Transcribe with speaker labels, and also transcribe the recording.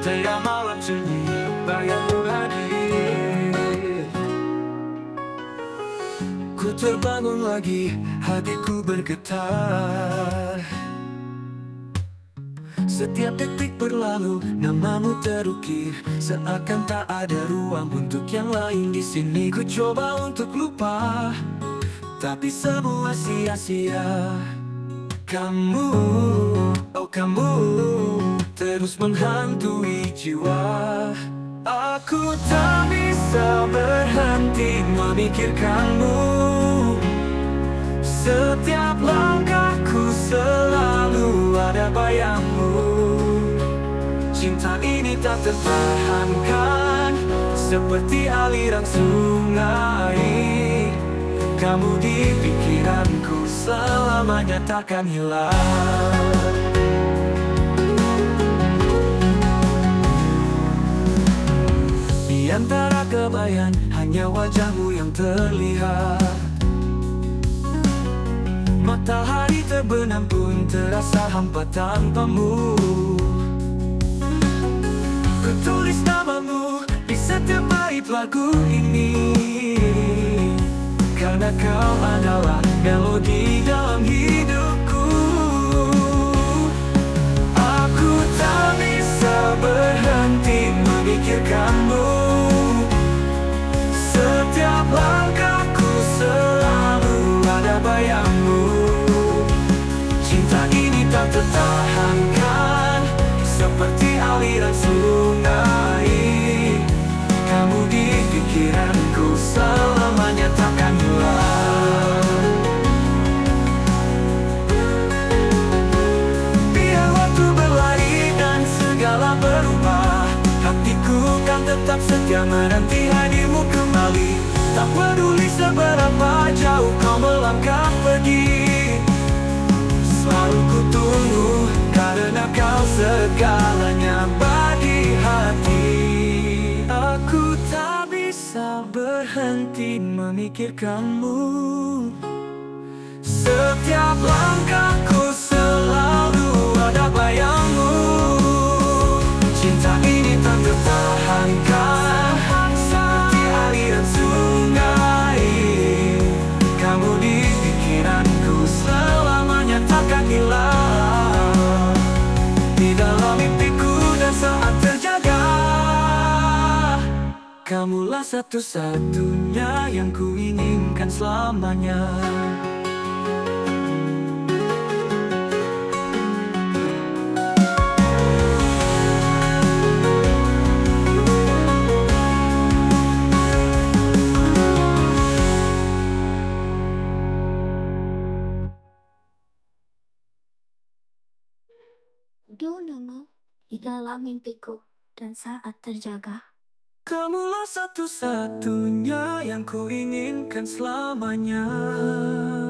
Speaker 1: Tengah malam sunyi, bayangmu hadir. Ku terbangun lagi, hatiku bergetar. Setiap detik berlalu, namamu terukir, seakan tak ada ruang untuk yang lain di sini. Ku coba untuk lupa, tapi semua sia-sia. Kamu, oh kamu, terus menghantui jiwa. Aku tak bisa berhenti memikirkanmu. Setiap langkahku selalu ada bayangmu. Cinta ini tak tertahankan, seperti aliran sungai. Kamu di pikiranku selamanya takkan hilang. Di antara kebayang, hanya wajahmu yang terlihat. Matahari terbenam pun terasa hampa tanpamu. Ku tulis namamu di setiap bait lagu ini, karena kau adalah melodi dalam hidupku. Aku tak bisa berhenti memikirkanmu. Setiap langkahku selalu ada bayangmu. Cinta ini tak tertahankan, seperti aliran sungai. Kamu di pikiranku selamanya takkan hilang. Biar waktu berlari dan segala berubah, hatiku kan tetap setia menanti hadirmu kembali. Tak peduli seberapa jauh kau melangkah pergi, selalu ku tunggu, karena kau segalanya bagi hati. Aku tak bisa berhenti memikirkanmu. Setiap langkahku selalu ada bayangmu. Cinta ini tak tertahankan, seperti aliran sungai. Kamu di pikiranku selamanya takkan hilang. Di dalam mimpiku dan saat terjaga, kamulah satu-satunya yang kuinginkan selamanya.
Speaker 2: Dunamu di dalam mimpiku dan saat terjaga.
Speaker 1: Kamulah satu-satunya yang kuinginkan selamanya.